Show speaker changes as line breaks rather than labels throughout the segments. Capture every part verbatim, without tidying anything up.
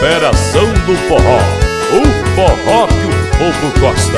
Operação do Forró, o forró que o povo gosta.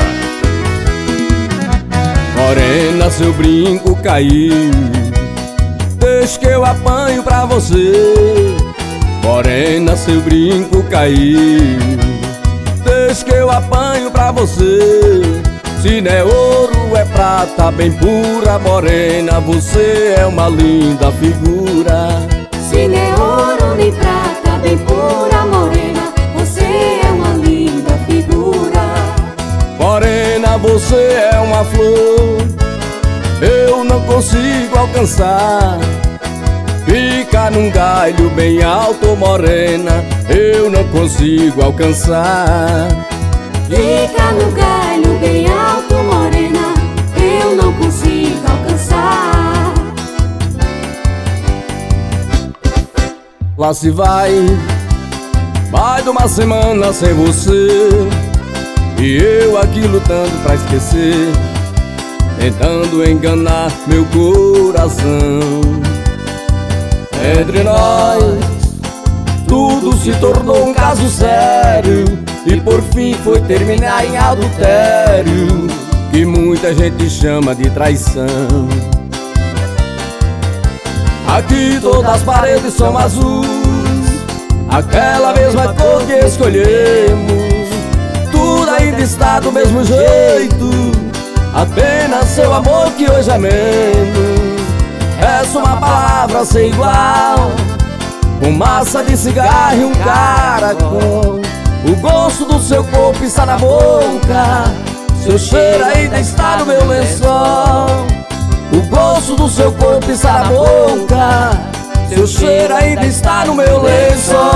Morena, seu brinco caiu, deixa que eu apanho pra você. Morena, seu brinco caiu, deixa que eu apanho pra você. Se não é ouro, é prata bem pura. Morena, você é uma linda figura.
Se não é ouro nem prata bem pura, morena, você é uma linda figura.
Morena, você é uma flor, eu não consigo alcançar. Fica num galho bem alto, morena, eu não consigo alcançar.
Fica no galho bem alto, morena, eu não consigo alcançar.
Lá se vai, mais de uma semana sem você, e eu aqui lutando pra esquecer, tentando enganar meu coração. Entre nós, tudo se tornou um caso sério, e por fim foi terminar em adultério, que muita gente chama de traição. Aqui todas as paredes são azuis, aquela mesma cor que escolhemos. Tudo ainda está do mesmo jeito, apenas seu amor que hoje é menos. É só uma palavra sem igual, fumaça de cigarro e um caracol. O gosto do seu corpo está na boca, seu cheiro ainda está no meu lençol. O gosto do seu corpo está na boca, seu cheiro ainda está no meu lençol.